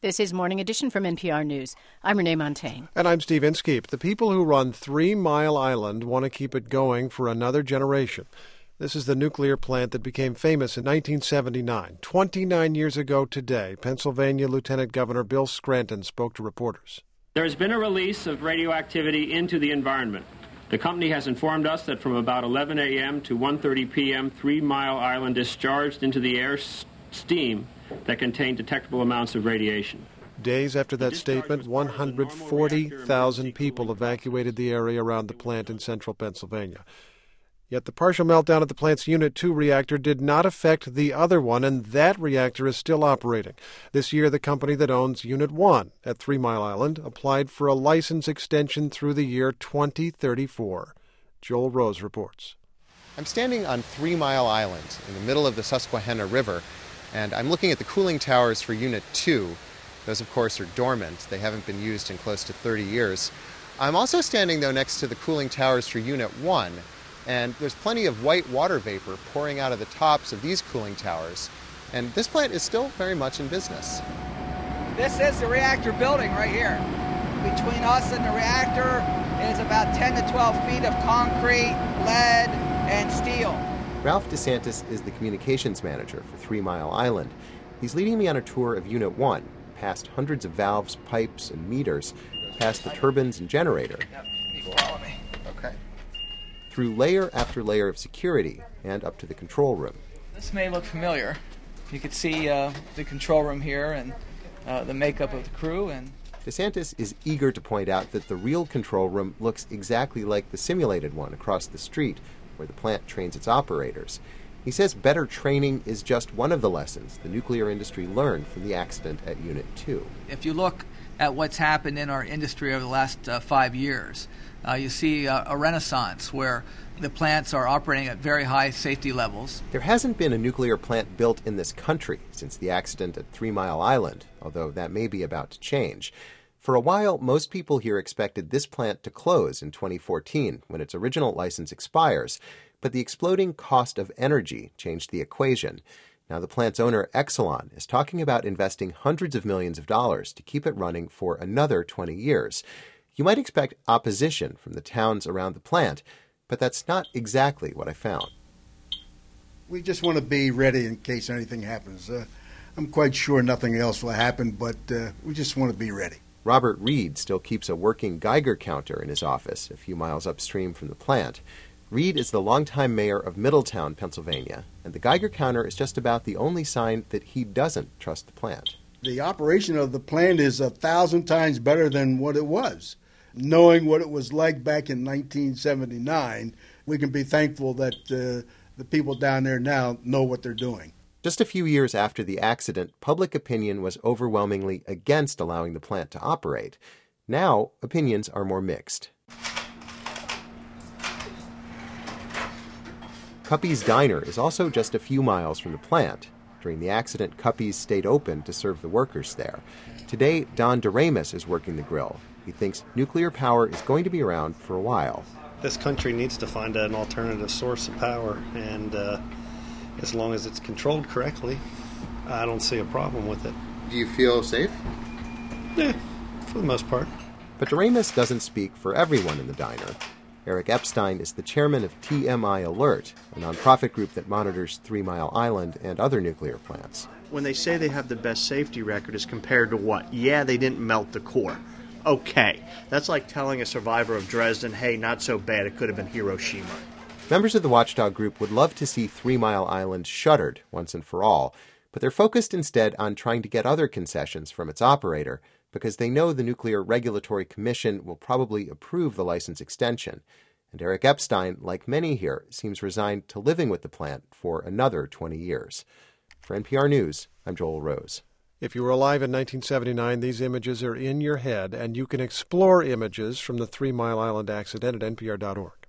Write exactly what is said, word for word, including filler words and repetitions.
This is Morning Edition from N P R News. I'm Renee Montaigne. And I'm Steve Inskeep. The people who run Three Mile Island want to keep it going for another generation. This is the nuclear plant that became famous in nineteen seventy-nine. twenty-nine years ago today, Pennsylvania Lieutenant Governor Bill Scranton spoke to reporters. There has been a release of radioactivity into the environment. The company has informed us that from about eleven a.m. to one thirty p.m., Three Mile Island discharged into the air steam that contained detectable amounts of radiation. Days after that statement, one hundred forty thousand people evacuated the area around the plant in central Pennsylvania. Yet the partial meltdown at the plant's Unit two reactor did not affect the other one, and that reactor is still operating. This year, the company that owns Unit one at Three Mile Island applied for a license extension through the year twenty thirty-four. Joel Rose reports. I'm standing on Three Mile Island in the middle of the Susquehanna River, and I'm looking at the cooling towers for Unit two. Those, of course, are dormant. They haven't been used in close to thirty years. I'm also standing, though, next to the cooling towers for Unit one, and there's plenty of white water vapor pouring out of the tops of these cooling towers. And this plant is still very much in business. This is the reactor building right here. Between us and the reactor is about ten to twelve feet of concrete, lead, and steel. Ralph DeSantis is the communications manager for Three Mile Island. He's leading me on a tour of Unit one, past hundreds of valves, pipes, and meters, past the turbines and generator. Yep, you follow me. Okay. Through layer after layer of security and up to the control room. This may look familiar. You can see uh, the control room here and uh, the makeup of the crew. And DeSantis is eager to point out that the real control room looks exactly like the simulated one across the street, where the plant trains its operators. He says better training is just one of the lessons the nuclear industry learned from the accident at Unit two. If you look at what's happened in our industry over the last uh, five years, uh, you see uh, a renaissance where the plants are operating at very high safety levels. There hasn't been a nuclear plant built in this country since the accident at Three Mile Island, although that may be about to change. For a while, most people here expected this plant to close in twenty fourteen, when its original license expires. But the exploding cost of energy changed the equation. Now the plant's owner, Exelon, is talking about investing hundreds of millions of dollars to keep it running for another twenty years. You might expect opposition from the towns around the plant, but that's not exactly what I found. We just want to be ready in case anything happens. Uh, I'm quite sure nothing else will happen, but uh, we just want to be ready. Robert Reed still keeps a working Geiger counter in his office a few miles upstream from the plant. Reed is the longtime mayor of Middletown, Pennsylvania, and the Geiger counter is just about the only sign that he doesn't trust the plant. The operation of the plant is a thousand times better than what it was. Knowing what it was like back in nineteen seventy-nine, we can be thankful that uh, the people down there now know what they're doing. Just a few years after the accident, public opinion was overwhelmingly against allowing the plant to operate. Now, opinions are more mixed. Cuppy's Diner is also just a few miles from the plant. During the accident, Cuppy's stayed open to serve the workers there. Today, Don DeRamus is working the grill. He thinks nuclear power is going to be around for a while. This country needs to find an alternative source of power, and uh, as long as it's controlled correctly, I don't see a problem with it. Do you feel safe? Yeah, for the most part. But DeRamus doesn't speak for everyone in the diner. Eric Epstein is the chairman of T M I Alert, a nonprofit group that monitors Three Mile Island and other nuclear plants. When they say they have the best safety record, is compared to what? Yeah, they didn't melt the core. Okay. That's like telling a survivor of Dresden, hey, not so bad, it could have been Hiroshima. Members of the watchdog group would love to see Three Mile Island shuttered once and for all, but they're focused instead on trying to get other concessions from its operator, because they know the Nuclear Regulatory Commission will probably approve the license extension. And Eric Epstein, like many here, seems resigned to living with the plant for another twenty years. For N P R News, I'm Joel Rose. If you were alive in nineteen seventy-nine, these images are in your head, and you can explore images from the Three Mile Island accident at N P R dot org.